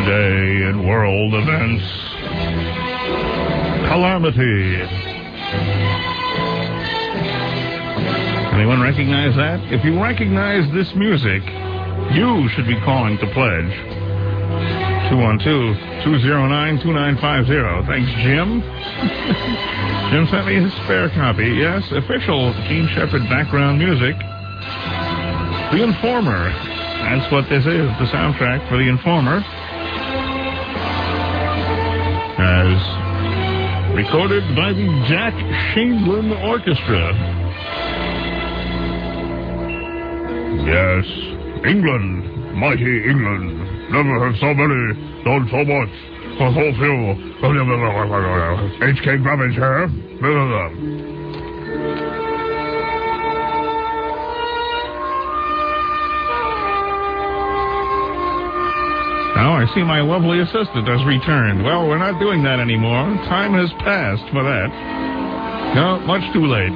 Today in world events, calamity. Anyone recognize that? If you recognize this music, you should be calling to pledge. 212-209-2950. Thanks, Jim. Jim sent me his spare copy. Yes, official Gene Shepard background music. The Informer. That's what this is, the soundtrack for The Informer. As recorded by the Jack Shainlin Orchestra. Yes, England, mighty England. Never have so many done so much for so few. H.K. Grubbage here. Now I see my lovely assistant has returned. Well, we're not doing that anymore. Time has passed for that. No, much too late.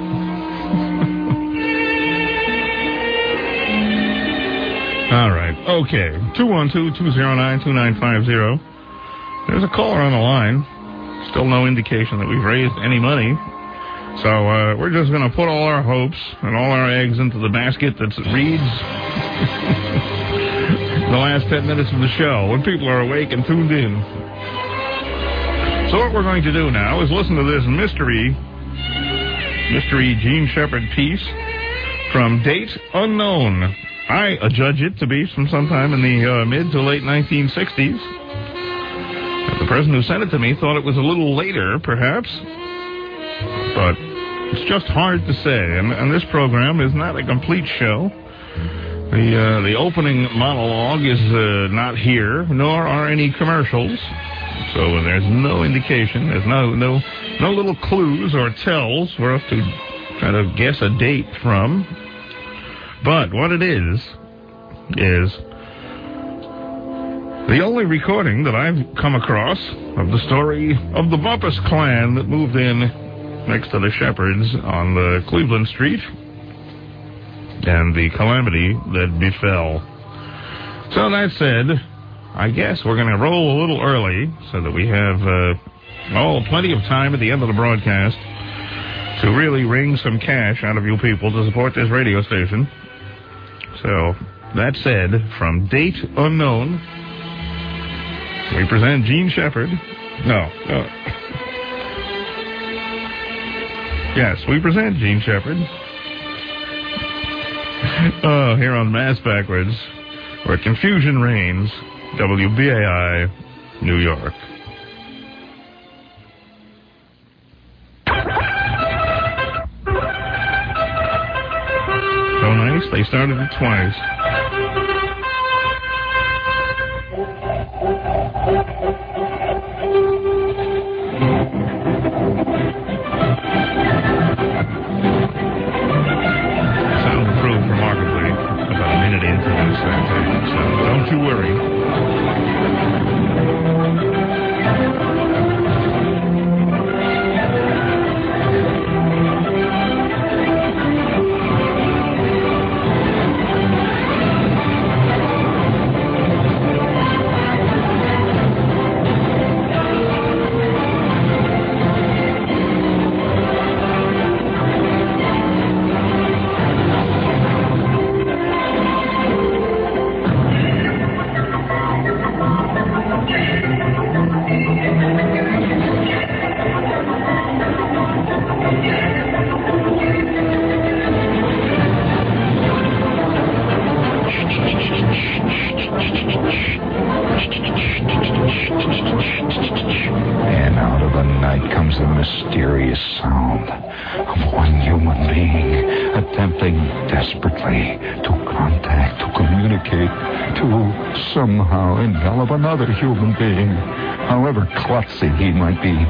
All right. Okay. 212-209-2950. There's a caller on the line. Still no indication that we've raised any money. So we're just going to put all our hopes and all our eggs into the basket that reads the last 10 minutes of the show when people are awake and tuned in. So what we're going to do now is listen to this mystery Gene Shepard piece from date unknown. I adjudge it to be from sometime in the mid to late 1960s. The person who sent it to me thought it was a little later, perhaps. But it's just hard to say. And this program is not a complete show. The opening monologue is not here, nor are any commercials. So there's no indication. There's no little clues or tells for us to try to guess a date from. But what it is the only recording that I've come across of the story of the Bumpus clan that moved in next to the Shepards on the Cleveland Street and the calamity that befell. So that said, I guess we're going to roll a little early so that we have plenty of time at the end of the broadcast to really wring some cash out of you people to support this radio station. So, that said, from date unknown, we present Gene Shepard. No. Yes, we present Gene Shepard. Here on Mass Backwards, where confusion reigns, WBAI, New York. So nice, they started it twice. Sound improved remarkably about a minute into this tape, so don't you worry. And out of the night comes the mysterious sound of one human being attempting desperately to contact, to communicate, to somehow envelop another human being, however klutzy he might be.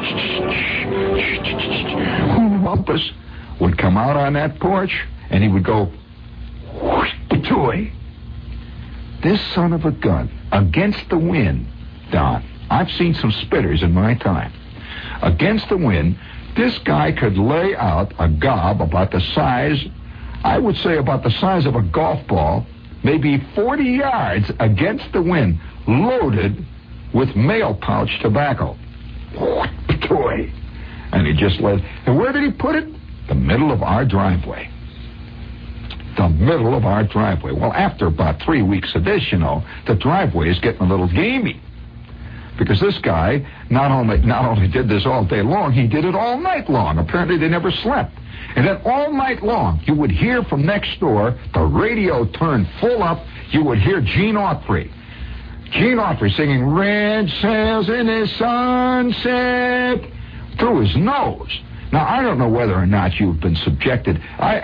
Bumpus would come out on that porch, and he would go, "Toy." This son of a gun, against the wind, Don. I've seen some spitters in my time. Against the wind, this guy could lay out a gob about the size, I would say about the size of a golf ball, maybe 40 yards against the wind, loaded with mail pouch tobacco. Boy. And he just let... And where did he put it? The middle of our driveway. The middle of our driveway. Well, after about 3 weeks of this, the driveway is getting a little gamey. Because this guy not only did this all day long, he did it all night long. Apparently they never slept. And then all night long, you would hear from next door, the radio turned full up, you would hear Gene Autry. Gene Autry singing Red Sails in the Sunset through his nose. Now, I don't know whether or not you've been subjected.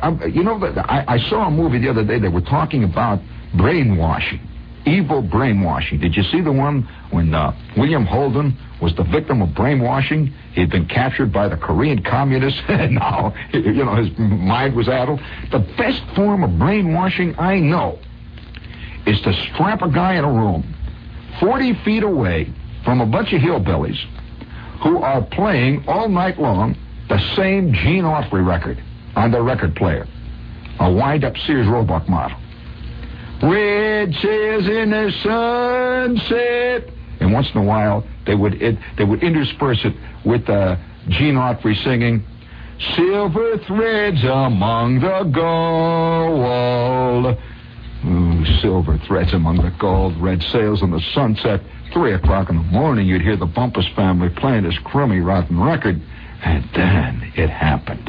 I saw a movie the other day. They were talking about brainwashing, evil brainwashing. Did you see the one when William Holden was the victim of brainwashing? He'd been captured by the Korean communists, and now, his mind was addled. The best form of brainwashing I know is to strap a guy in a room 40 feet away from a bunch of hillbillies who are playing all night long the same Gene Autry record on their record player, a wind-up Sears Roebuck model. Red sails in the sunset. And once in a while, they would intersperse it with Gene Autry singing, Silver threads among the gold. Ooh, silver threads among the gold, red sails in the sunset. 3 o'clock in the morning, you'd hear the Bumpus family playing this crummy, rotten record. And then it happened.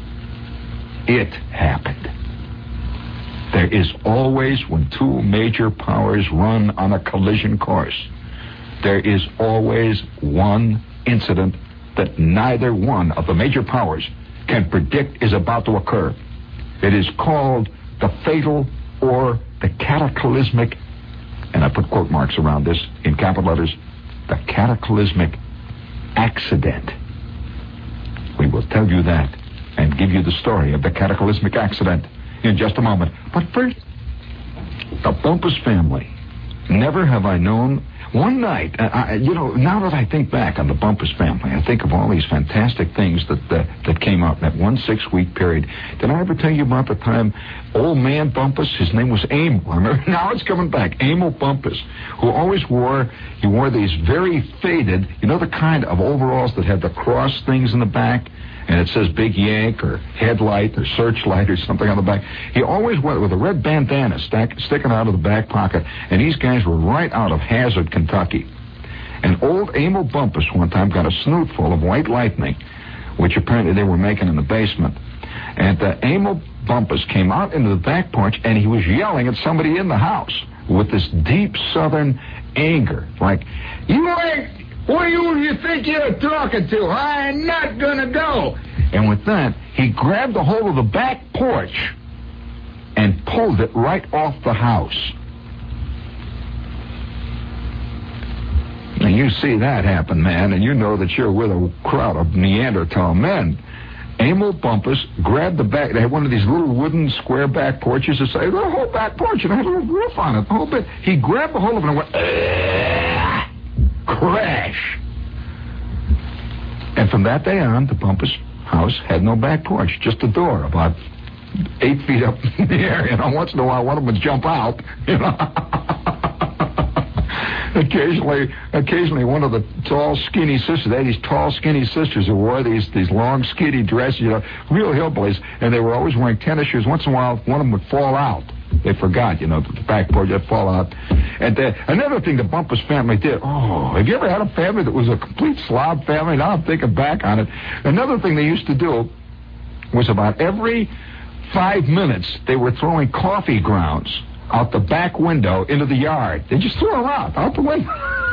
It happened. There is always, when two major powers run on a collision course, there is always one incident that neither one of the major powers can predict is about to occur. It is called the fatal or the cataclysmic, and I put quote marks around this in capital letters, the cataclysmic accident. We will tell you that and give you the story of the cataclysmic accident in just a moment. But first, the Bumpus family. Never have I known... One night, now that I think back on the Bumpus family, I think of all these fantastic things that came out in that 1 6-week period. Did I ever tell you about the time old man Bumpus, his name was Emil, I remember, now it's coming back, Emil Bumpus, who always wore these very faded, the kind of overalls that had the cross things in the back, and it says Big Yank or Headlight or Searchlight or something on the back. He always went with a red bandana sticking out of the back pocket, and these guys were right out of Hazard, Kentucky. And old Emil Bumpus one time got a snoot full of White Lightning, which apparently they were making in the basement. And Emil Bumpus came out into the back porch, and he was yelling at somebody in the house with this deep Southern anger, like, "You ain't... What do you think you're talking to? I ain't not gonna go." And with that, he grabbed a hold of the back porch and pulled it right off the house. And you see that happen, man, and you know that you're with a crowd of Neanderthal men. Emil Bumpus grabbed the back. They had one of these little wooden square back porches. The whole back porch, and it had a little roof on it, the whole bit. He grabbed a hold of it and went... Crash. And from that day on, the Bumpus house had no back porch, just a door about 8 feet up in the air. Once in a while, one of them would jump out. Occasionally, one of the tall, skinny sisters. They had these tall, skinny sisters who wore these long, skinny dresses, real hillbillies, and they were always wearing tennis shoes. Once in a while, one of them would fall out. They forgot, the back porch would fall out. And another thing the Bumpus family did, have you ever had a family that was a complete slob family? Now I'm thinking back on it. Another thing they used to do was about every 5 minutes, they were throwing coffee grounds out the back window into the yard. They just threw them out the window.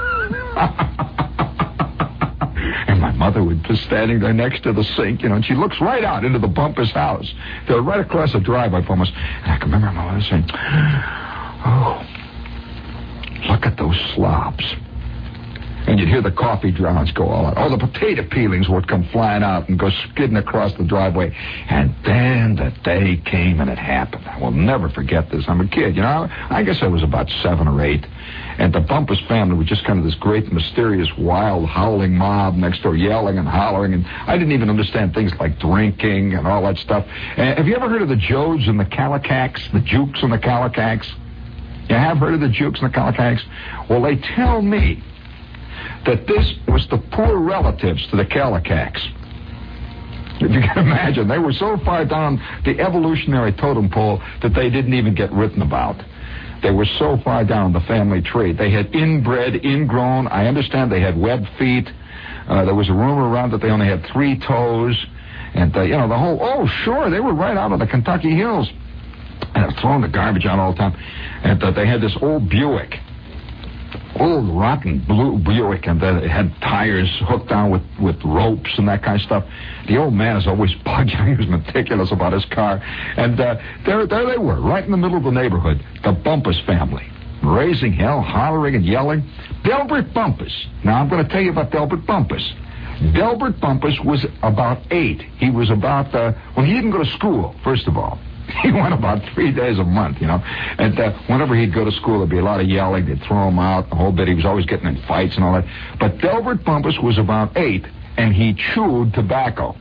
And my mother would be standing there next to the sink, and she looks right out into the Bumpus house. They're right across the driveway from us. And I can remember my mother saying, "Oh, look at those slobs." And you'd hear the coffee grounds go all out. The potato peelings would come flying out and go skidding across the driveway. And then the day came and it happened. I will never forget this. I'm a kid, I guess I was about 7 or 8. And the Bumpus family was just kind of this great, mysterious, wild, howling mob next door, yelling and hollering. And I didn't even understand things like drinking and all that stuff. Have you ever heard of the Jodes and the Calicacs, the Jukes and the Calicacs? You have heard of the Jukes and the Calicacs? Well, they tell me that this was the poor relatives to the Kallikaks. If you can imagine, they were so far down the evolutionary totem pole that they didn't even get written about. They were so far down the family tree. They had inbred, ingrown. I understand they had webbed feet. There was a rumor around that they only had 3 toes. And, the whole, oh, sure, they were right out of the Kentucky hills. And throwing the garbage out all the time. And they had this old Buick. Old rotten blue Buick, and then it had tires hooked down with ropes and that kind of stuff. The old man is always bugging. He was meticulous about his car. And there they were, right in the middle of the neighborhood, the Bumpus family. Raising hell, hollering and yelling. Delbert Bumpus. Now, I'm going to tell you about Delbert Bumpus. Delbert Bumpus was about 8. He was about, he didn't go to school, first of all. He went about 3 days a month, And whenever he'd go to school, there'd be a lot of yelling. They'd throw him out a whole bit. He was always getting in fights and all that. But Delbert Bumpus was about 8, and he chewed tobacco.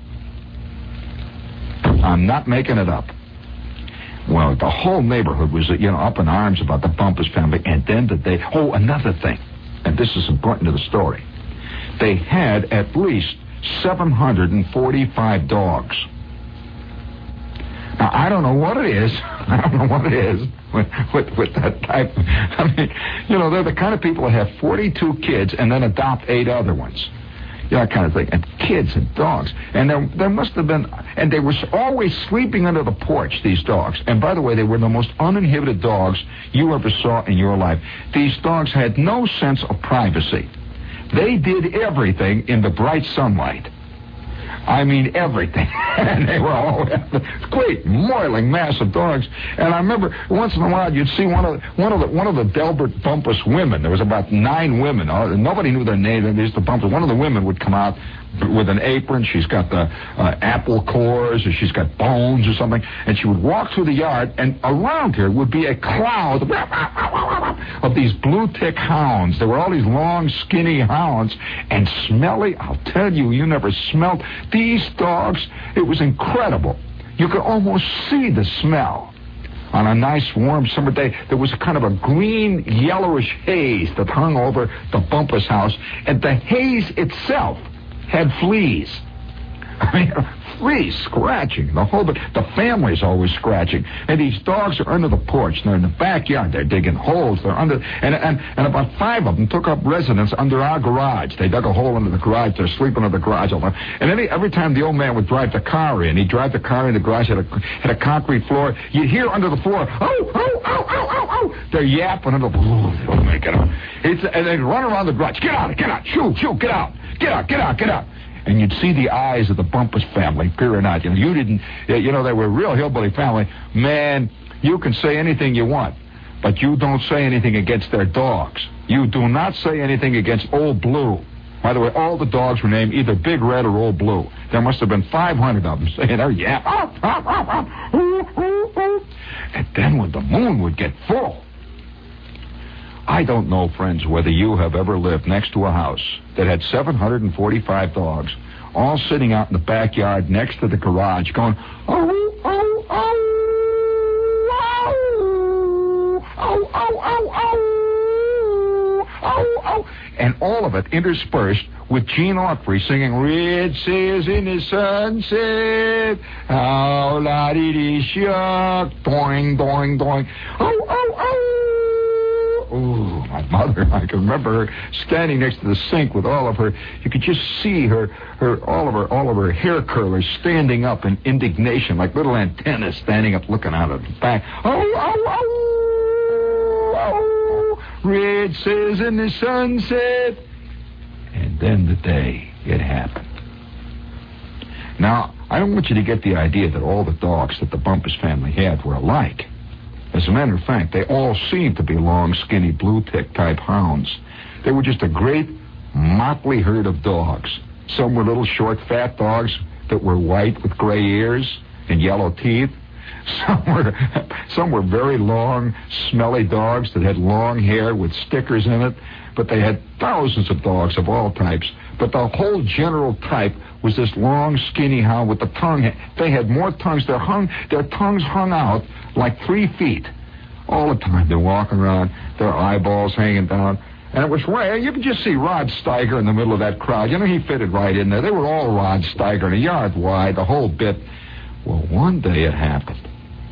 I'm not making it up. Well, the whole neighborhood was, up in arms about the Bumpus family. And then another thing, and this is important to the story. They had at least 745 dogs. Now, I don't know what it is. With that type. I mean, they're the kind of people that have 42 kids and then adopt 8 other ones. That kind of thing. And kids and dogs. And there must have been, and they were always sleeping under the porch, these dogs. And by the way, they were the most uninhibited dogs you ever saw in your life. These dogs had no sense of privacy. They did everything in the bright sunlight. I mean, everything. And they were all great, moiling, massive dogs. And I remember once in a while you'd see one of the Delbert Bumpus women. There was about 9 women. Nobody knew their name. They used to Bumpus. One of the women would come out with an apron. She's got the apple cores, or she's got bones or something. And she would walk through the yard, and around her would be a cloud of these blue tick hounds. There were all these long, skinny hounds, and smelly. I'll tell you, you never smelled these dogs. It was incredible. You could almost see the smell. On a nice, warm summer day, there was kind of a green, yellowish haze that hung over the Bumpus house, and the haze itself had fleas. I mean, fleas scratching the whole bit. The family's always scratching, and these dogs are under the porch. They're in the backyard. They're digging holes. They're under, and about 5 of them took up residence under our garage. They dug a hole under the garage. They're sleeping under the garage all the time. And every time the old man would drive the car in, he'd drive the car in. The garage had a concrete floor. You'd hear under the floor, oh, oh, oh, oh, oh, oh. They're yapping under the floor. They'll make it up. And they'd run around the garage. Get out, shoo, get out. Get out. And you'd see the eyes of the Bumpus family peering out. You didn't, they were a real hillbilly family. Man, you can say anything you want, but you don't say anything against their dogs. You do not say anything against Old Blue. By the way, all the dogs were named either Big Red or Old Blue. There must have been 500 of them saying, oh, yeah. And then when the moon would get full, I don't know, friends, whether you have ever lived next to a house that had 745 dogs, all sitting out in the backyard next to the garage going, oh, oh, oh, oh, oh, oh, oh, oh, oh, and all of it interspersed with Gene Autry singing, Red sails in the sunset, how la-dee-dee shuck, doing, doing, doing, oh, oh, oh. Oh, my mother, I can remember her standing next to the sink with all of her, you could just see all of her hair curlers standing up in indignation, like little antennas standing up looking out of the back. Oh, oh, oh, oh, red sails in the sunset. And then the day it happened. Now, I don't want you to get the idea that all the dogs that the Bumpus family had were alike. As a matter of fact, they all seemed to be long, skinny, blue-tick type hounds. They were just a great motley herd of dogs. Some were little, short, fat dogs that were white with gray ears and yellow teeth. Some were very long, smelly dogs that had long hair with stickers in it. But they had thousands of dogs of all types. But the whole general type was this long, skinny hound with the tongue. They had more tongues. Their tongues hung out like 3 feet. All the time they're walking around, their eyeballs hanging down. And it was right. You could just see Rod Steiger in the middle of that crowd. You know, he fitted right in there. They were all Rod Steiger, a yard wide, the whole bit. Well, one day it happened.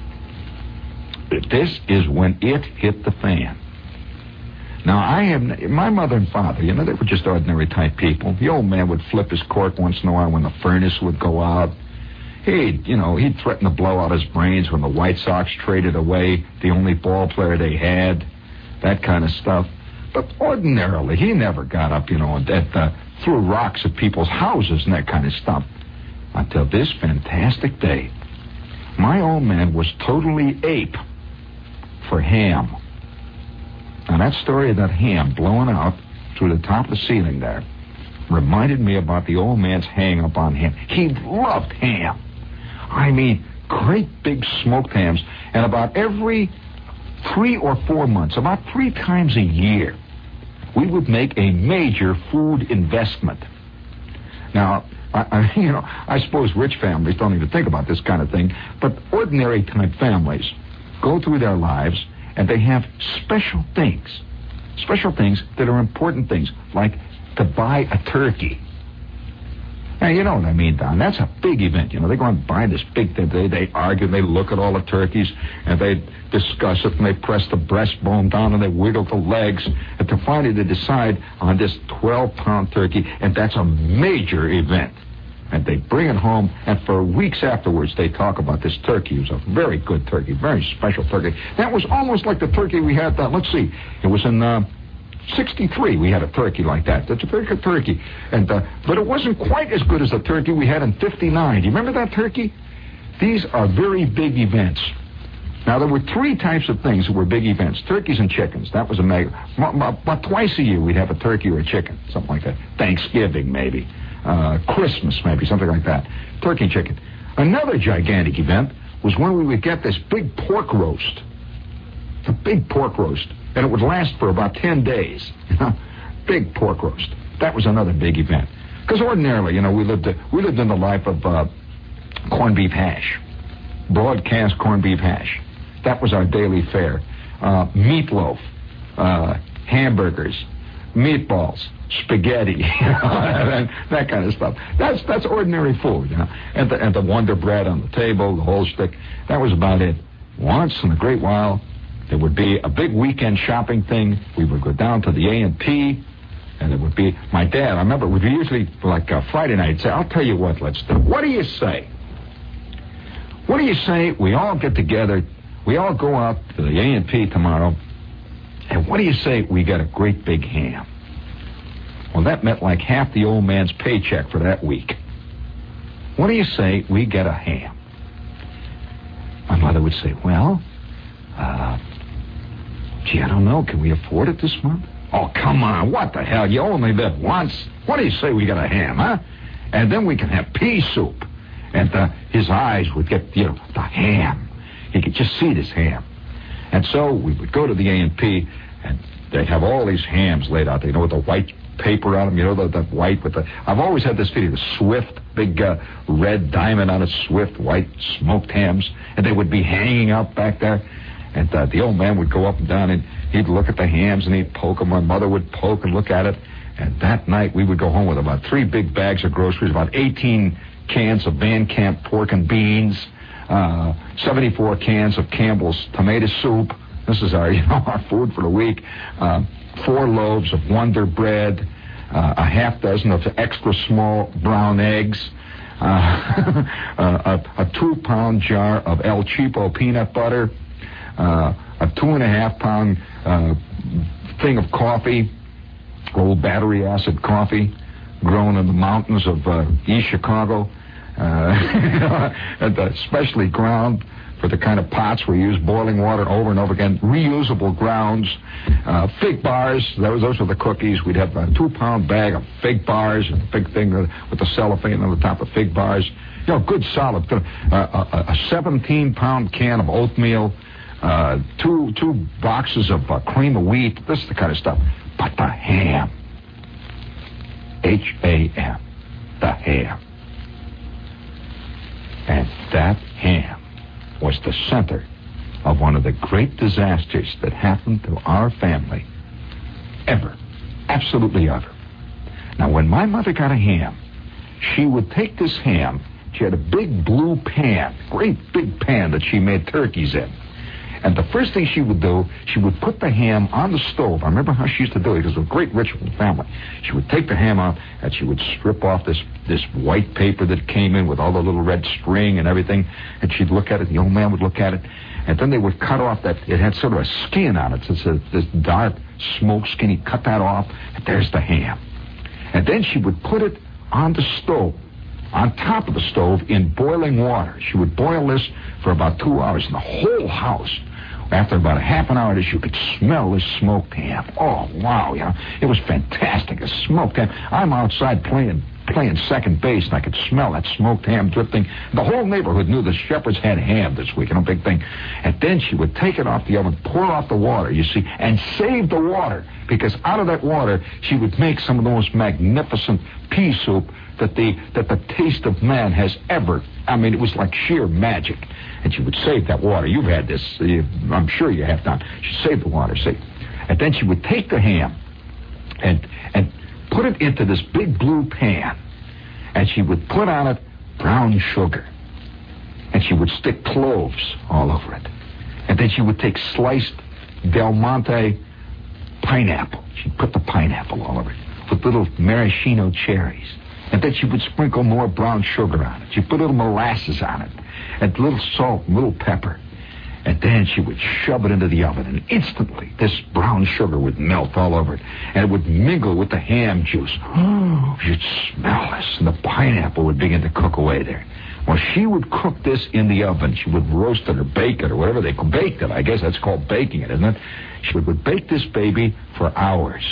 This is when it hit the fan. Now, my mother and father, you know, they were just ordinary type people. The old man would flip his cork once in a while when the furnace would go out. He'd threaten to blow out his brains when the White Sox traded away the only ball player they had, that kind of stuff. But ordinarily, he never got up, and threw rocks at people's houses and that kind of stuff. Until this fantastic day, my old man was totally ape for ham. Now, that story of that ham blowing out through the top of the ceiling there reminded me about the old man's hang-up on ham. He loved ham. I mean, great big smoked hams. And about every 3 or 4 months, about 3 times a year, we would make a major food investment. Now, I suppose rich families don't even think about this kind of thing, but ordinary type families go through their lives and they have special things that are important things, like to buy a turkey. Now, you know what I mean, Don. That's a big event. They go and buy this big thing. They argue, they look at all the turkeys, and they discuss it, and they press the breastbone down, and they wiggle the legs, and to finally they decide on this 12-pound turkey, and that's a major event. And they bring it home, and for weeks afterwards, they talk about this turkey. It was a very good turkey, very special turkey. That was almost like the turkey we had, let's see, it was in 63, we had a turkey like that. That's a very good turkey. And but it wasn't quite as good as the turkey we had in 59. Do you remember that turkey? These are very big events. Now, there were 3 types of things that were big events. Turkeys and chickens. That was a mega. About twice a year, we'd have a turkey or a chicken. Something like that. Thanksgiving, maybe. Christmas, maybe. Something like that. Turkey and chicken. Another gigantic event was when we would get this big pork roast. A big pork roast. And it would last for about 10 days. Big pork roast. That was another big event. Because ordinarily, we lived in the life of corned beef hash. Broadcast corned beef hash. That was our daily fare. Meatloaf. Hamburgers. Meatballs. Spaghetti. that kind of stuff. That's ordinary food. And the Wonder Bread on the table, the whole stick. That was about it. Once in a great while, there would be a big weekend shopping thing. We would go down to the A&P, and it would be my dad. I remember it would be usually like Friday night. Say, I'll tell you what, let's do. What do you say? What do you say we all get together, we all go out to the A&P tomorrow, and what do you say we get a great big ham? Well, that meant like half the old man's paycheck for that week. What do you say we get a ham? My mother would say, well, gee, I don't know. Can we afford it this month? Oh, come on. What the hell? You only live once. What do you say we get a ham, huh? And then we can have pea soup. And his eyes would get, the ham. He could just see this ham. And so we would go to the A&P, and they'd have all these hams laid out there, with the white paper on them, the white with the... I've always had this feeling, the Swift, big red diamond on it, Swift, white smoked hams, and they would be hanging out back there. And the old man would go up and down, and he'd look at the hams, and he'd poke them. My mother would poke and look at it. And that night, we would go home with about 3 big bags of groceries, about 18 cans of Van Camp pork and beans, 74 cans of Campbell's tomato soup. This is our, our food for the week. 4 loaves of Wonder Bread, a half dozen of extra small brown eggs, a 2-pound jar of El Cheapo peanut butter, a 2.5-pound thing of coffee, old battery acid coffee, grown in the mountains of East Chicago, and specially ground for the kind of pots we use, boiling water over and over again, reusable grounds, fig bars. Those were the cookies. We'd have a 2-pound bag of fig bars, and a big thing with the cellophane on the top of fig bars. Good solid. A 17-pound can of oatmeal, 2 boxes of cream of wheat. This is the kind of stuff. But the ham. H-A-M. The ham. And that ham was the center of one of the great disasters that happened to our family ever. absolutely of her. Now, when my mother got a ham, she would take this ham. She had a big blue pan, great big pan that she made turkeys in. And the first thing she would do, she would put the ham on the stove. I remember how she used to do it because it was a great ritual in the family. She would take the ham out and she would strip off this white paper that came in with all the little red string and everything. And she'd look at it. The old man would look at it. And then they would cut off that. It had sort of a skin on it. So it's this dark smoke skin. He'd cut that off. And there's the ham. And then she would put it on the stove, on top of the stove in boiling water. She would boil this for about 2 hours, and the whole house, after about a half an hour, you could smell this smoked ham. Oh, wow, it was fantastic, a smoked ham. I'm outside playing second base, and I could smell that smoked ham drifting. The whole neighborhood knew the Shepherds had ham this week, a big thing. And then she would take it off the oven, pour off the water, you see, and save the water, because out of that water, she would make some of the most magnificent pea soup that the taste of man has ever. I mean, it was like sheer magic. And she would save that water. You've had this. I'm sure you have done. She saved the water, see. And then she would take the ham and put it into this big blue pan. And she would put on it brown sugar. And she would stick cloves all over it. And then she would take sliced Del Monte pineapple. She'd put the pineapple all over it with little maraschino cherries. And then she would sprinkle more brown sugar on it. She'd put a little molasses on it, and a little salt, and a little pepper. And then she would shove it into the oven, and instantly this brown sugar would melt all over it, and it would mingle with the ham juice. Oh, you'd smell this, and the pineapple would begin to cook away there. Well, she would cook this in the oven. She would roast it or bake it or whatever they call baked it. I guess that's called baking it, isn't it? She would bake this baby for hours.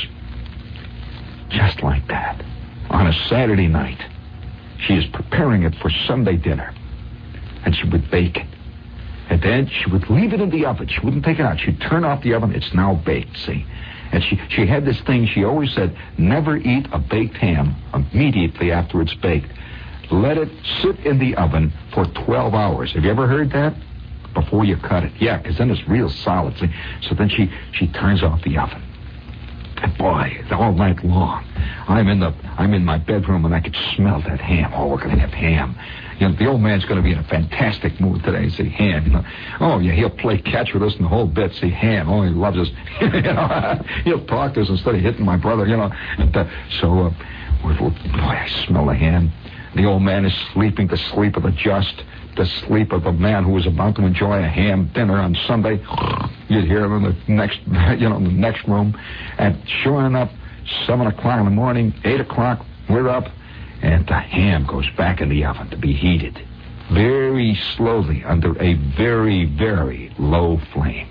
Just like that. On a Saturday night, she is preparing it for Sunday dinner. And she would bake it. And then she would leave it in the oven. She wouldn't take it out. She'd turn off the oven. It's now baked, see? And she had this thing. She always said, never eat a baked ham immediately after it's baked. Let it sit in the oven for 12 hours. Have you ever heard that? Before you cut it. Yeah, because then it's real solid, see? So then she turns off the oven. And boy, all night long, I'm in my bedroom and I could smell that ham. Oh, we're going to have ham. The old man's going to be in a fantastic mood today. See, ham. Oh, yeah, he'll play catch with us in the whole bit. See, ham. Oh, he loves us. He'll talk to us instead of hitting my brother. So, boy, I smell the ham. The old man is sleeping the sleep of the just, the sleep of a man who is about to enjoy a ham dinner on Sunday. You'd hear him in the next room. And sure enough, 7 o'clock in the morning, 8 o'clock, we're up, and the ham goes back in the oven to be heated. Very slowly under a very, very low flame.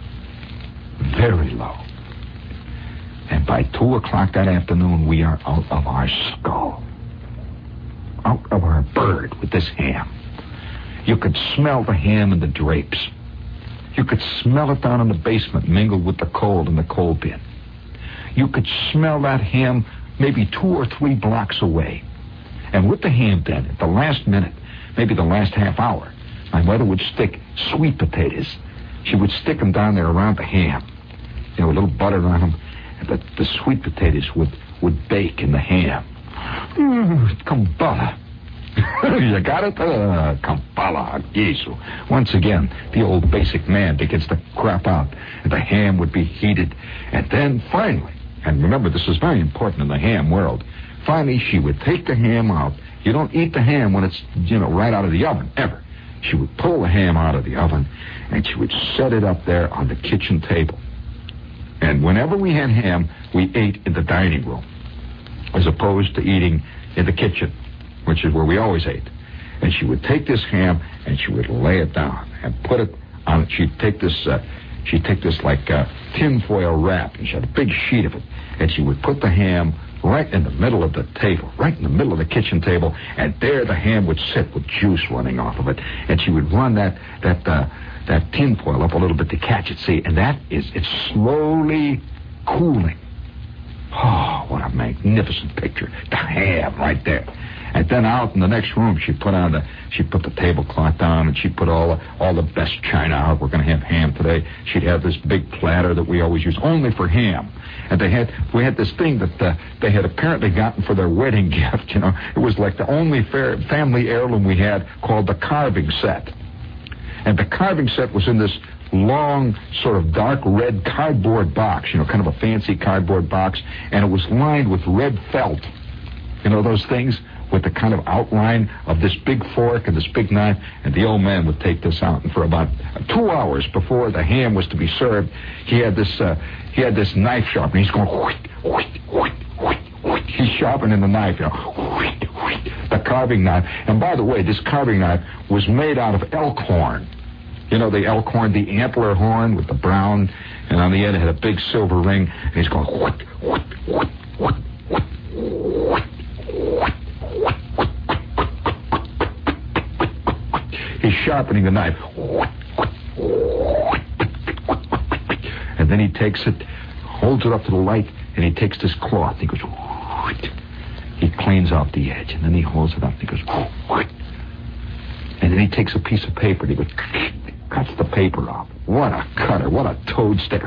Very low. And by 2 o'clock that afternoon, we are out of our skull. Out of our bird with this ham. You could smell the ham in the drapes. You could smell it down in the basement mingled with the coal in the coal bin. You could smell that ham maybe 2 or 3 blocks away. And with the ham then, at the last minute, maybe the last half hour, my mother would stick sweet potatoes. She would stick them down there around the ham. A little butter on them. And the sweet potatoes would bake in the ham. Kambala. You got it? Kampala, Yesu. Once again, the old basic man begins to crop out, and the ham would be heated. And then finally, and remember, this is very important in the ham world, finally she would take the ham out. You don't eat the ham when it's, right out of the oven, ever. She would pull the ham out of the oven, and she would set it up there on the kitchen table. And whenever we had ham, we ate in the dining room, as opposed to eating in the kitchen, which is where we always ate. And she would take this ham and she would lay it down and put it on it. She'd take this like tinfoil wrap, and she had a big sheet of it, and she would put the ham right in the middle of the table, right in the middle of the kitchen table, and there the ham would sit with juice running off of it, and she would run that tinfoil up a little bit to catch it, see, and it's slowly cooling Oh, what a magnificent picture. The ham right there. And then out in the next room, she put the tablecloth down, and she put all the best china out. We're going to have ham today. She'd have this big platter that we always use only for ham. And we had this thing that they had apparently gotten for their wedding gift. You know, it was like the only family heirloom we had, called the carving set. And the carving set was in this long, sort of dark red cardboard box, you know, kind of a fancy cardboard box, and it was lined with red felt. You know those things with the kind of outline of this big fork and this big knife, and the old man would take this out, and for about 2 hours before the ham was to be served, he had this knife sharpener. He's going, he's sharpening the knife, you know, the carving knife. And by the way, this carving knife was made out of elk horn. You know, the elk horn, the antler horn with the brown, and on the end it had a big silver ring, and he's going, he's sharpening the knife. And then he takes it, holds it up to the light, and he takes this cloth. He goes, he cleans out the edge, and then he holds it up, and he goes, and then he takes a piece of paper, and he goes, cuts the paper off. What a cutter, what a toad sticker.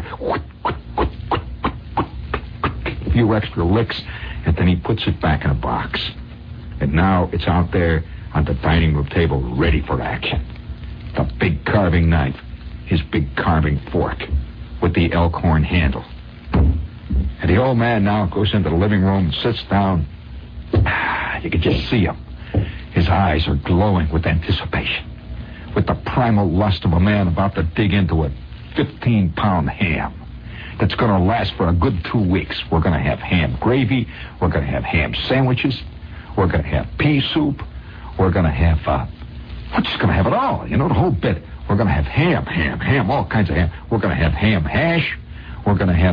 A few extra licks, and then he puts it back in a box. And now it's out there on the dining room table, ready for action. The big carving knife, his big carving fork with the elk horn handle. And the old man now goes into the living room and sits down. You can just see him. His eyes are glowing with anticipation, with the primal lust of a man about to dig into a 15-pound ham that's going to last for a good 2 weeks. We're going to have ham gravy. We're going to have ham sandwiches. We're going to have pea soup. We're going to have, we're just going to have it all, you know, the whole bit. We're going to have ham, all kinds of ham. We're going to have ham hash. We're going to have,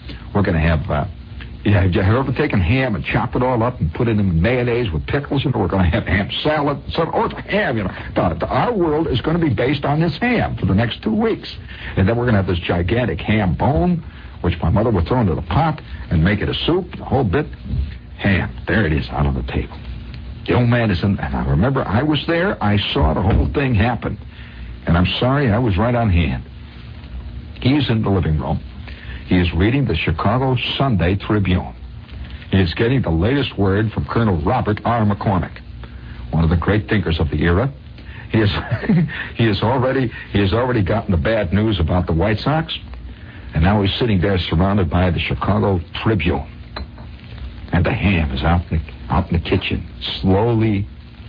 have you ever taken ham and chopped it all up and put it in mayonnaise with pickles? You know, we're going to have ham salad, ham, you know. Our world is going to be based on this ham for the next 2 weeks. And then we're going to have this gigantic ham bone, which my mother would throw into the pot and make it a soup, the whole bit. Ham, there it is out on the table. The old man is in, and I remember I was there. I saw the whole thing happen. And I'm sorry, I was right on hand. He's in the living room. He is reading the Chicago Sunday Tribune. He is getting the latest word from Colonel Robert R. McCormick, one of the great thinkers of the era. He has already gotten the bad news about the White Sox, and now he's sitting there surrounded by the Chicago Tribune. And the ham is out in the kitchen, slowly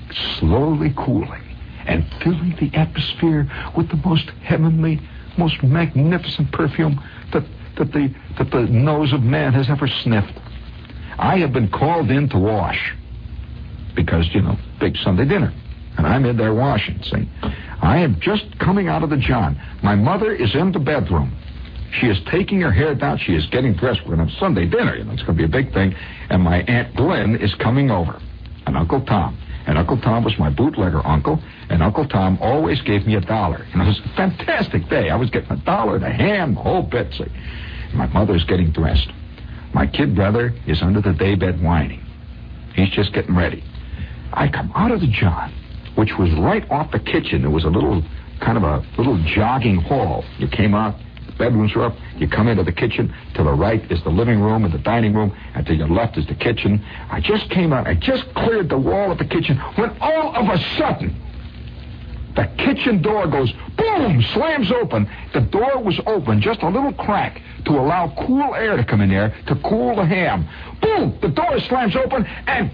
cooling and filling the atmosphere with the most heavenly, most magnificent perfume that the nose of man has ever sniffed. I have been called in to wash because, you know, big Sunday dinner. And I'm in there washing, see. I am just coming out of the John. My mother is in the bedroom. She is taking her hair down. She is getting dressed. We're going to have Sunday dinner. You know, it's going to be a big thing. And my Aunt Glenn is coming over. And Uncle Tom. And Uncle Tom was my bootlegger uncle. And Uncle Tom always gave me $1. You know, it was a fantastic day. I was getting $1, the ham, the whole bit. See. And my mother's getting dressed. My kid brother is under the daybed whining. He's just getting ready. I come out of the John, which was right off the kitchen. There was a little jogging hall. You came out. Bedrooms are up. You come into the kitchen. To the right is the living room and the dining room. And to your left is the kitchen. I just came out. I just cleared the wall of the kitchen when all of a sudden the kitchen door goes boom, slams open. The door was open, just a little crack to allow cool air to come in there to cool the ham. Boom, the door slams open and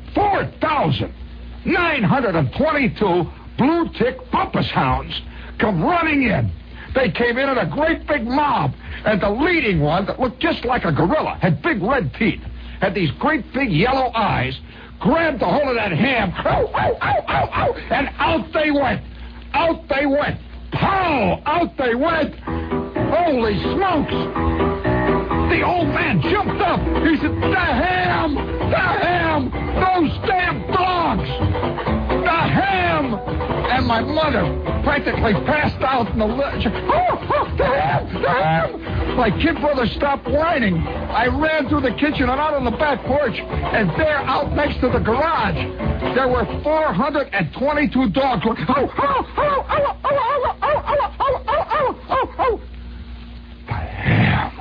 4,922 blue-tick Bumpus hounds come running in. They came in a great big mob, and the leading one that looked just like a gorilla, had big red teeth, had these great big yellow eyes, grabbed a hold of that ham, and out they went. Out they went. Pow! Out they went. Holy smokes! The old man jumped up. He said, "The ham! The ham! Those damn dogs! The ham!" ham! And my mother practically passed out in the ledge. Oh, the ham! My kid brother stopped whining. I ran through the kitchen and out on the back porch, and there, out next to the garage, there were 422 dogs going, oh, oh, oh, oh, oh, oh, oh, oh, oh, oh, oh, oh, oh. The ham.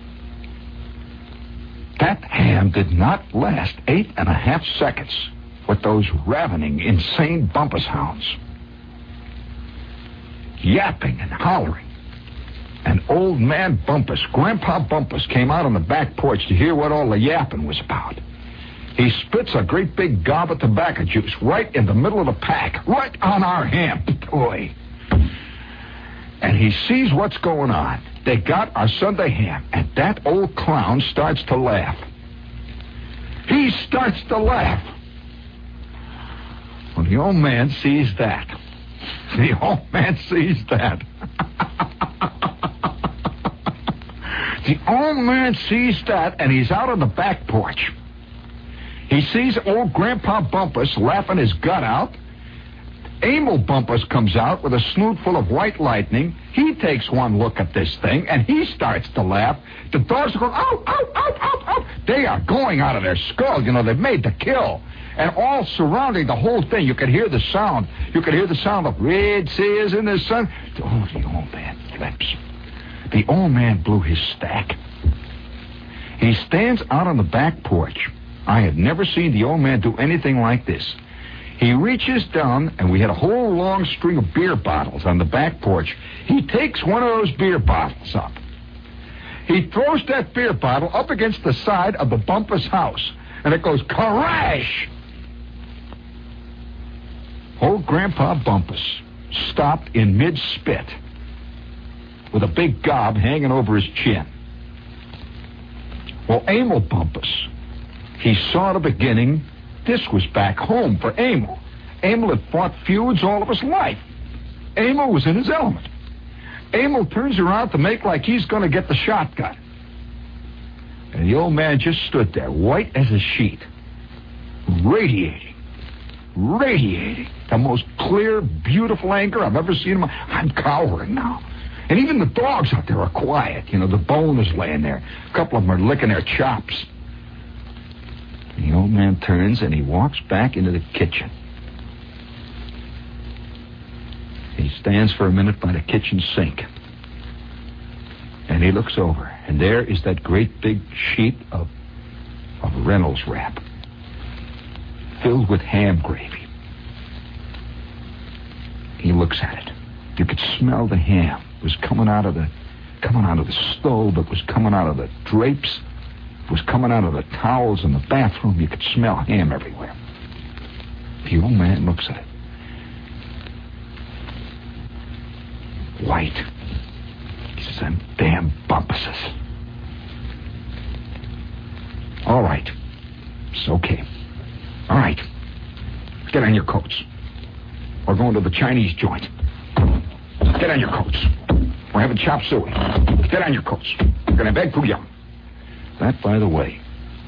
That ham did not last 8.5 seconds with those ravening, insane Bumpus hounds. Yapping and hollering. And old man Bumpus, Grandpa Bumpus, came out on the back porch to hear what all the yapping was about. He spits a great big gob of tobacco juice right in the middle of the pack, right on our ham. Boy. And he sees what's going on. They got our Sunday ham, and that old clown starts to laugh. He starts to laugh. When the old man sees that, the old man sees that. The old man sees that, and he's out on the back porch. He sees old Grandpa Bumpus laughing his gut out. Emil Bumpus comes out with a snoot full of white lightning. He takes one look at this thing, and he starts to laugh. The dogs are going, ow, ow, ow, ow, ow. They are going out of their skull. You know, they've made the kill. And all surrounding the whole thing, you could hear the sound. You could hear the sound of red sails in the sun. Oh, the old man flips. The old man blew his stack. He stands out on the back porch. I had never seen the old man do anything like this. He reaches down, and we had a whole long string of beer bottles on the back porch. He takes one of those beer bottles up. He throws that beer bottle up against the side of the Bumpus house, and it goes crash! Old Grandpa Bumpus stopped in mid-spit with a big gob hanging over his chin. Well, Emil Bumpus, he saw the beginning. This was back home for Emil. Emil had fought feuds all of his life. Emil was in his element. Emil turns around to make like he's going to get the shotgun. And the old man just stood there, white as a sheet, radiating. The most clear, beautiful anger I've ever seen in my... I'm cowering now. And even the dogs out there are quiet. You know, the bone is laying there. A couple of them are licking their chops. The old man turns and he walks back into the kitchen. He stands for a minute by the kitchen sink. And he looks over. And there is that great big sheet of Reynolds wrap filled with ham gravy. He looks at it. You could smell the ham. It was coming out of the stove. It was coming out of the drapes. It was coming out of the towels in the bathroom. You could smell ham everywhere. The old man looks at it. White. He says, them damn Bumpuses. All right. It's okay. All right. Get on your coats. We're going to the Chinese joint. Get on your coats. We're having chop suey. Get on your coats. We're going to have egg foo young. That, by the way,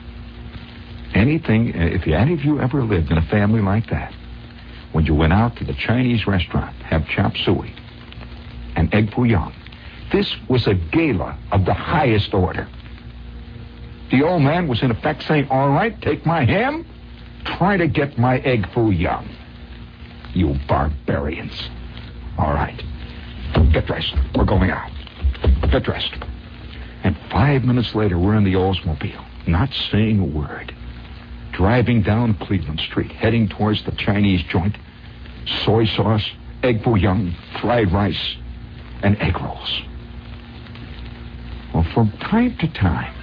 if any of you ever lived in a family like that, when you went out to the Chinese restaurant, have chop suey and egg foo young, this was a gala of the highest order. The old man was in effect saying, all right, take my ham, try to get my egg foo young. You barbarians. All right. Get dressed. We're going out. Get dressed. And 5 minutes later, we're in the Oldsmobile, not saying a word. Driving down Cleveland Street, heading towards the Chinese joint. Soy sauce, egg foo young, fried rice, and egg rolls. Well, from time to time,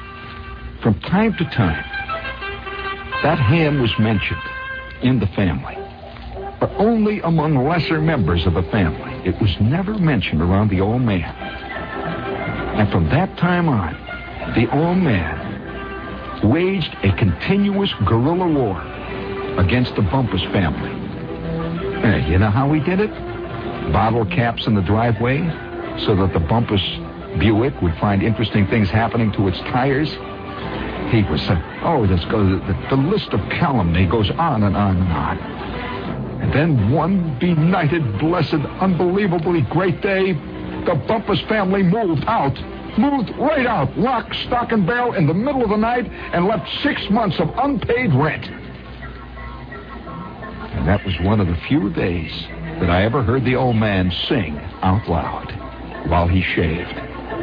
that ham was mentioned in the family, but only among lesser members of the family. It was never mentioned around the old man. And from that time on, the old man waged a continuous guerrilla war against the Bumpus family. You know how he did it? Bottle caps in the driveway so that the Bumpus Buick would find interesting things happening to its tires. He was, the list of calumny goes on and on and on. And then one benighted, blessed, unbelievably great day, the Bumpus family moved out. Moved right out, lock, stock, and barrel in the middle of the night and left 6 months of unpaid rent. And that was one of the few days that I ever heard the old man sing out loud while he shaved.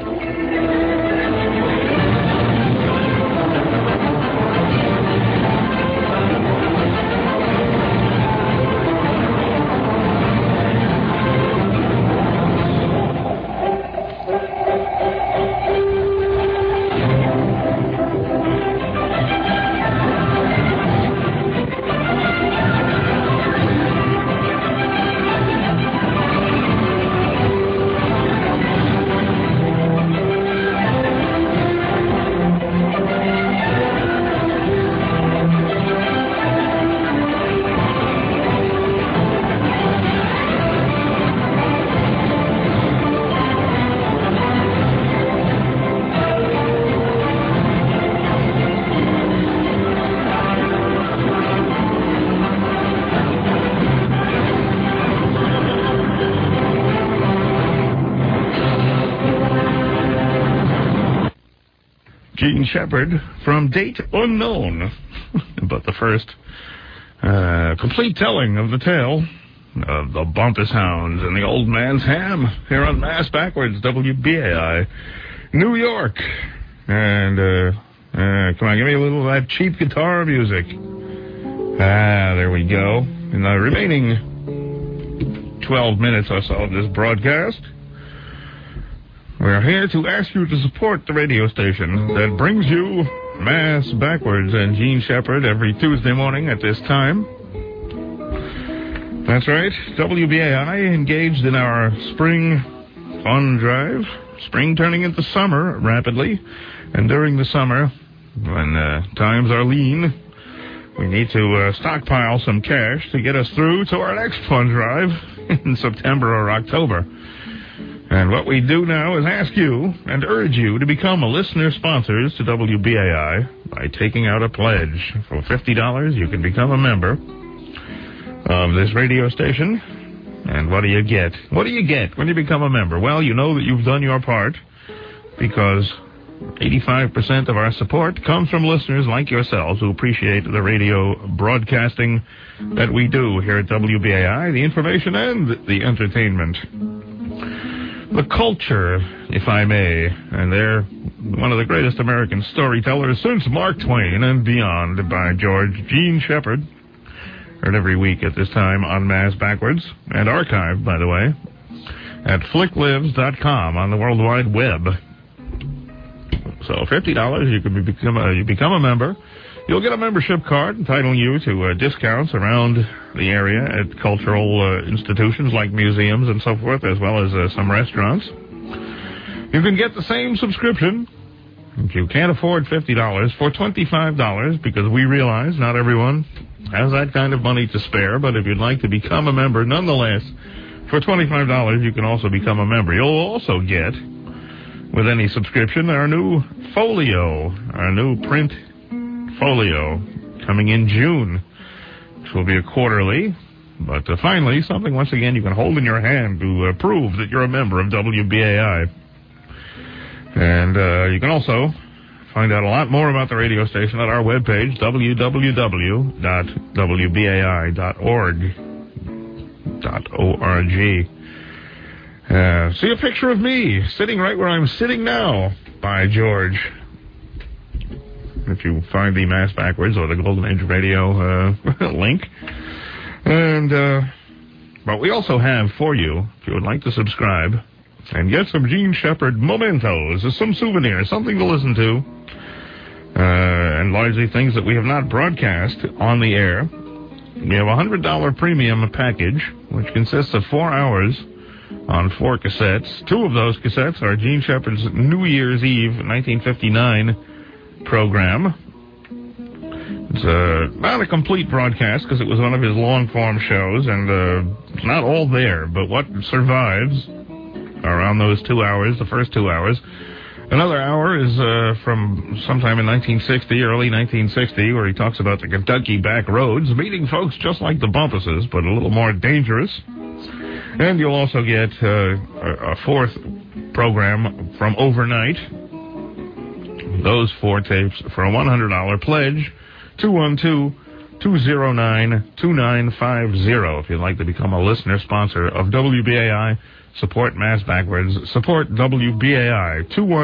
Gene Shepard from date unknown. But the first complete telling of the tale of the Bumpus Hounds and the Old Man's Ham here on Mass Backwards, WBAI, New York. And, come on, give me a little of that cheap guitar music. There we go. In the remaining 12 minutes or so of this broadcast, we're here to ask you to support the radio station that brings you Mass Backwards and Gene Shepard every Tuesday morning at this time. That's right, WBAI engaged in our spring fun drive. Spring turning into summer rapidly. And during the summer, when times are lean, we need to stockpile some cash to get us through to our next fun drive in September or October. And what we do now is ask you and urge you to become a listener sponsors to WBAI by taking out a pledge. For $50, you can become a member of this radio station. And what do you get? What do you get when you become a member? Well, you know that you've done your part because 85% of our support comes from listeners like yourselves who appreciate the radio broadcasting that we do here at WBAI, the information and the entertainment. The culture, if I may, and they're one of the greatest American storytellers since Mark Twain and beyond by George Gene Shepard. Heard every week at this time on Mass Backwards, and archived, by the way, at flicklives.com on the World Wide Web. So $50, you can become a member. You'll get a membership card entitling you to discounts around the area at cultural institutions like museums and so forth, as well as some restaurants. You can get the same subscription if you can't afford $50 for $25, because we realize not everyone has that kind of money to spare. But if you'd like to become a member, nonetheless, for $25, you can also become a member. You'll also get, with any subscription, our new folio, our new print folio coming in June, which will be a quarterly, but finally something once again you can hold in your hand to prove that you're a member of WBAI. And you can also find out a lot more about the radio station at our webpage, www.wbai.org. See a picture of me sitting right where I'm sitting now by George. If you find the Mass Backwards or the Golden Age Radio link. And, but we also have for you, if you would like to subscribe and get some Gene Shepard mementos, some souvenirs, something to listen to, and largely things that we have not broadcast on the air. We have a $100 premium package, which consists of 4 hours on 4 cassettes. 2 of those cassettes are Gene Shepard's New Year's Eve 1959 program. It's not a complete broadcast because it was one of his long-form shows, and it's not all there, but what survives around those 2 hours, the first 2 hours, Another hour is from sometime in 1960, early 1960, where he talks about the Kentucky back roads, meeting folks just like the Bumpuses, but a little more dangerous. And you'll also get a fourth program from overnight. Those 4 tapes for a $100 pledge, 212-209-2950. If you'd like to become a listener sponsor of WBAI, support Mass Backwards, support WBAI.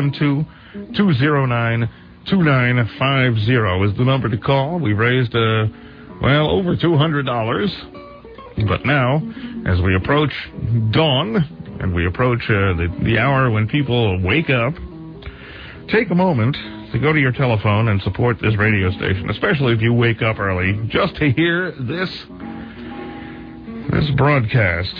212-209-2950 is the number to call. We've raised, over $200. But now, as we approach dawn, and we approach the hour when people wake up, take a moment to go to your telephone and support this radio station, especially if you wake up early, just to hear this broadcast.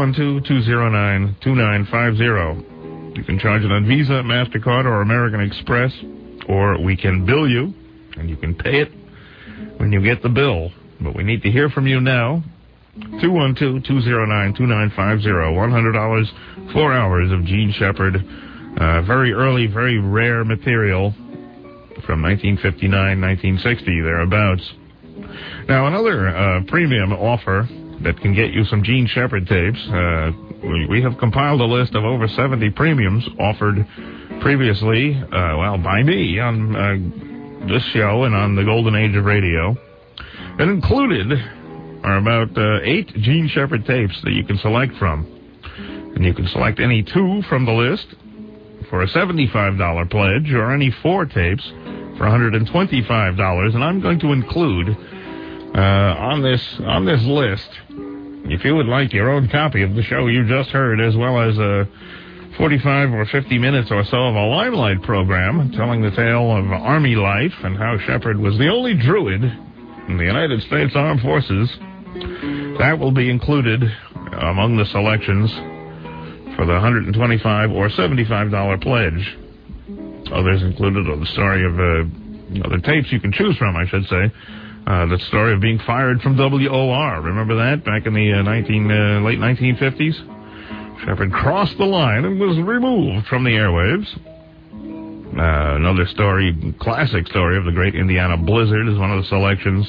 212-209-2950. You can charge it on Visa, MasterCard, or American Express, or we can bill you, and you can pay it when you get the bill. But we need to hear from you now. 212-209-2950. $100, 4 hours of Gene Shepard. Very early, very rare material from 1959, 1960, thereabouts. Now, another premium offer that can get you some Gene Shepard tapes. We have compiled a list of over 70 premiums offered previously, by me on this show and on the Golden Age of Radio. And included are about 8 Gene Shepard tapes that you can select from. And you can select any 2 from the list for a $75 pledge, or any 4 tapes for $125. And I'm going to include on this list, if you would like your own copy of the show you just heard, as well as 45 or 50 minutes or so of a Limelight program telling the tale of Army life and how Shepard was the only druid in the United States Armed Forces, that will be included among the selections for the $125 or $75 pledge. Others included are the story of the tapes you can choose from, I should say. The story of being fired from WOR. Remember that back in the late 1950s? Shepard crossed the line and was removed from the airwaves. Another story, classic story of the great Indiana blizzard, is one of the selections.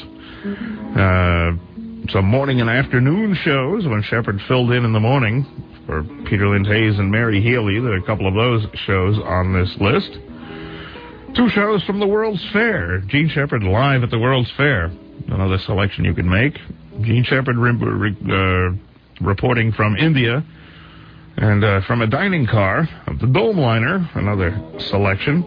Some morning and afternoon shows when Shepard filled in the morning for Peter Lind Hayes and Mary Healy. There are a couple of those shows on this list. 2 shows from the World's Fair. Gene Shepard live at the World's Fair. Another selection you can make. Gene Shepard reporting from India. And from a dining car of the Dome Liner, another selection.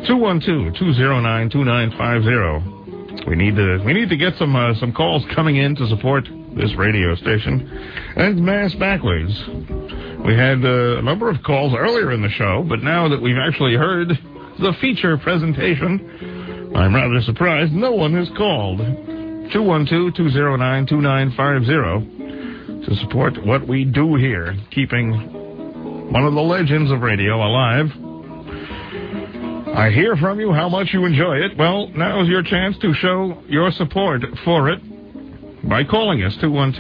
212-209-2950. We need to get some calls coming in to support this radio station and Mass Backwards. We had a number of calls earlier in the show, but now that we've actually heard the feature presentation, I'm rather surprised no one has called. 212-209-2950 to support what we do here, keeping one of the legends of radio alive. I hear from you how much you enjoy it. Well, now is your chance to show your support for it by calling us,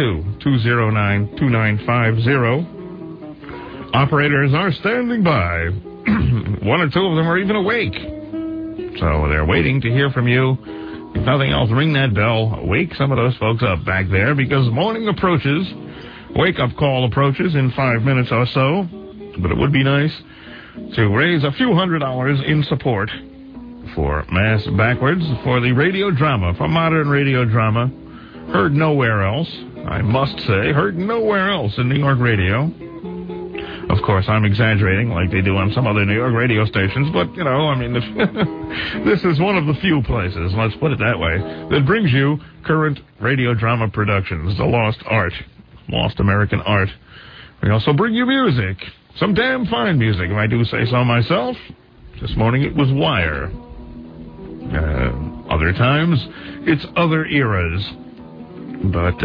212-209-2950. Operators are standing by. 1 or 2 of them are even awake. So they're waiting to hear from you. If nothing else, ring that bell. Wake some of those folks up back there, because morning approaches. Wake-up call approaches in 5 minutes or so. But it would be nice to raise a few $100 in support for Mass Backwards, for the radio drama, for modern radio drama, heard nowhere else, I must say, heard nowhere else in New York radio. Of course, I'm exaggerating like they do on some other New York radio stations, but, this is one of the few places, let's put it that way, that brings you current radio drama productions, the lost art, lost American art. We also bring you music. Some damn fine music, if I do say so myself. This morning it was Wire. Other times, it's other eras. But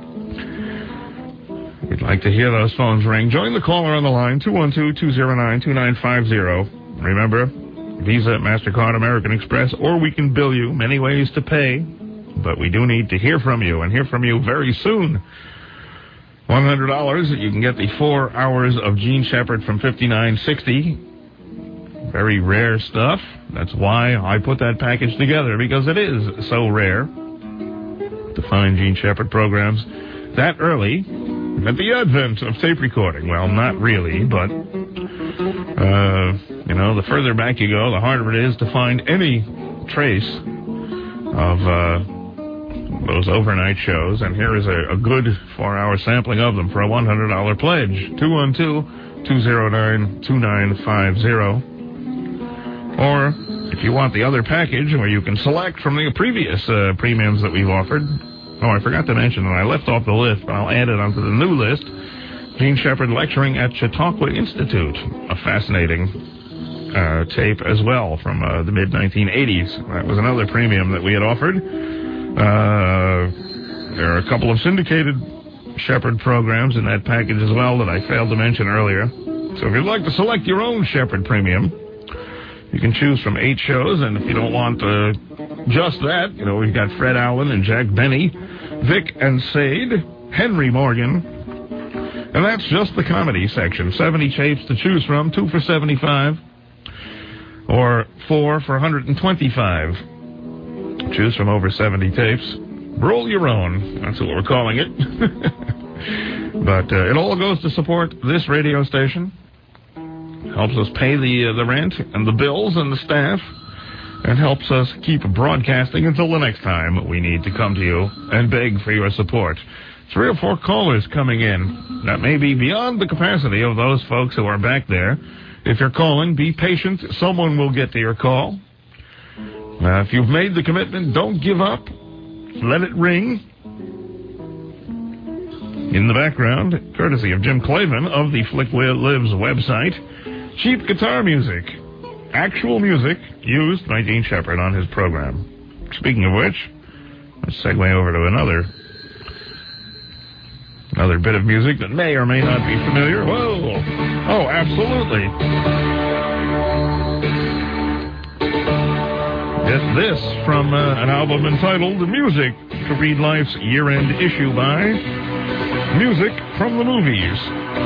we'd like to hear those phones ring. Join the caller on the line, 212-209-2950. Remember, Visa, MasterCard, American Express, or we can bill you. Many ways to pay. But we do need to hear from you, and hear from you very soon. $100, you can get the 4 hours of Gene Shepard from 59-60. very rare stuff. That's why I put that package together, because it is so rare to find Gene Shepard programs that early at the advent of tape recording. Well, not really, but, the further back you go, the harder it is to find any trace of those overnight shows. And here is a good 4-hour sampling of them for a $100 pledge. 212-209-2950. Or if you want the other package, where you can select from the previous premiums that we've offered. Oh, I forgot to mention that I left off the list, but I'll add it onto the new list. Gene Shepard lecturing at Chautauqua Institute, a fascinating tape as well from the mid-1980s. That was another premium that we had offered. There are a couple of syndicated Shepard programs in that package as well that I failed to mention earlier. So if you'd like to select your own Shepard premium, you can choose from 8 shows, and if you don't want just that, we've got Fred Allen and Jack Benny, Vic and Sade, Henry Morgan, and that's just the comedy section. 70 tapes to choose from, 2 for $75, or 4 for $125. Choose from over 70 tapes. Roll your own. That's what we're calling it. But it all goes to support this radio station. Helps us pay the rent and the bills and the staff, and helps us keep broadcasting until the next time we need to come to you and beg for your support. 3 or 4 callers coming in. That may be beyond the capacity of those folks who are back there. If you're calling, be patient. Someone will get to your call. If you've made the commitment, don't give up. Let it ring. In the background, courtesy of Jim Clavin of the Flick Lives website, cheap guitar music. Actual music used by Gene Shepard on his program. Speaking of which, let's segue over to another bit of music that may or may not be familiar. Whoa! Oh, absolutely. Get this from an album entitled Music to Read Life's Year-End Issue by Music from the Movies.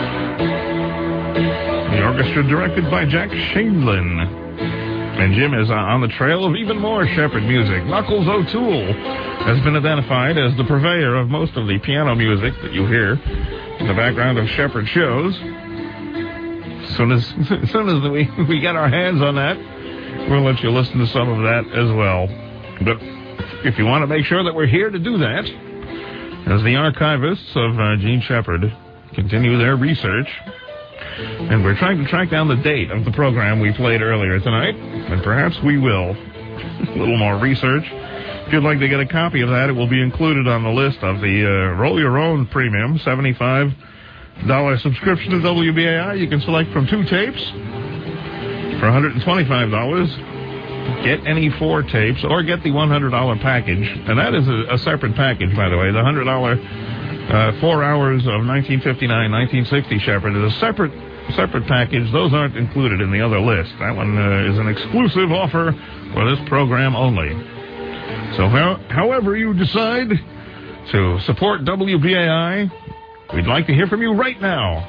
The orchestra directed by Jack Shainlin. And Jim is on the trail of even more Shepard music. Knuckles O'Toole has been identified as the purveyor of most of the piano music that you hear in the background of Shepard shows. As soon as we get our hands on that, we'll let you listen to some of that as well. But if you want to make sure that we're here to do that, as the archivists of Gene Shepard continue their research, and we're trying to track down the date of the program we played earlier tonight, and perhaps we will. A little more research. If you'd like to get a copy of that, it will be included on the list of the Roll Your Own premium, $75 subscription to WBAI. You can select from 2 tapes for $125. Get any 4 tapes, or get the $100 package. And that is a separate package, by the way. The $100 4 hours of 1959, 1960 Shepard is a separate package. Those aren't included in the other list. That one is an exclusive offer for this program only. So however you decide to support WBAI, we'd like to hear from you right now.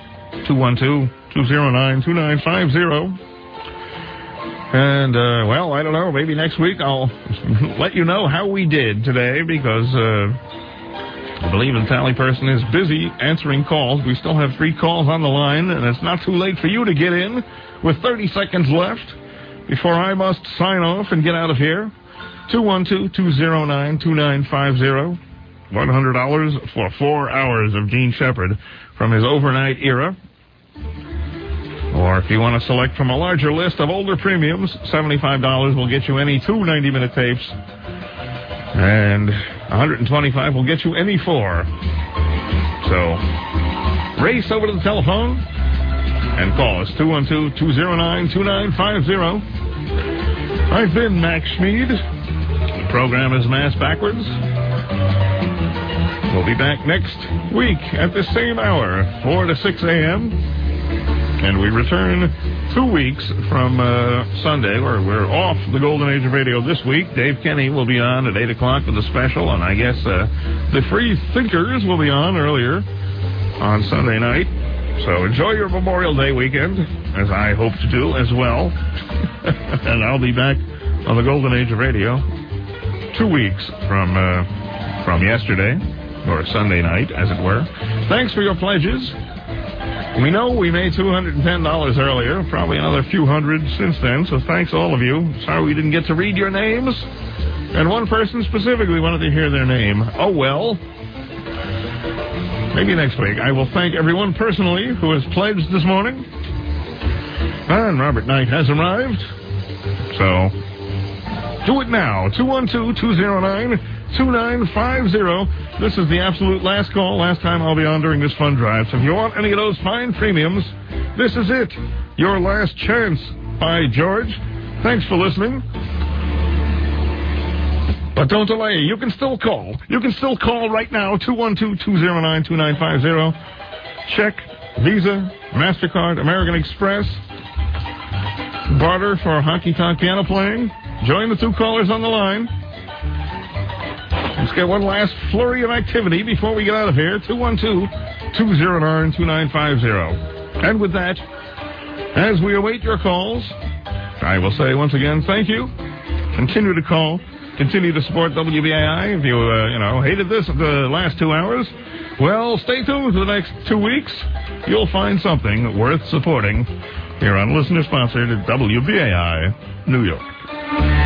212-209-2950. And, I don't know, maybe next week I'll let you know how we did today, because I believe the tally person is busy answering calls. We still have 3 calls on the line, and it's not too late for you to get in with 30 seconds left before I must sign off and get out of here. 212-209-2950. $100 for 4 hours of Gene Shepard from his overnight era. Or if you want to select from a larger list of older premiums, $75 will get you any 2 90-minute tapes. And $125 will get you any 4. So, race over to the telephone and call us, 212-209-2950. I've been Max Schmid. The program is Mass Backwards. We'll be back next week at the same hour, 4 to 6 a.m., and we return 2 weeks from Sunday, where we're off the Golden Age of Radio this week. Dave Kenny will be on at 8 o'clock with a special, and I guess the Free Thinkers will be on earlier on Sunday night. So enjoy your Memorial Day weekend, as I hope to do as well. And I'll be back on the Golden Age of Radio 2 weeks from yesterday, or Sunday night, as it were. Thanks for your pledges. We know we made $210 earlier, probably another few hundred since then, so thanks all of you. Sorry we didn't get to read your names. And one person specifically wanted to hear their name. Oh, well. Maybe next week. I will thank everyone personally who has pledged this morning. And Robert Knight has arrived. So, do it now. 212-209-2950. This is the absolute last call. Last time I'll be on during this fund drive. So if you want any of those fine premiums, this is it. Your last chance. By George. Thanks for listening. But don't delay. You can still call. You can still call right now. 212-209-2950. Check, Visa, MasterCard, American Express. Barter for honky-tonk piano playing. Join the two callers on the line. Let's get one last flurry of activity before we get out of here. 212-209-2950. And with that, as we await your calls, I will say once again, thank you. Continue to call. Continue to support WBAI. If you, hated this the last 2 hours, well, stay tuned for the next 2 weeks. You'll find something worth supporting here on listener-sponsored WBAI, New York.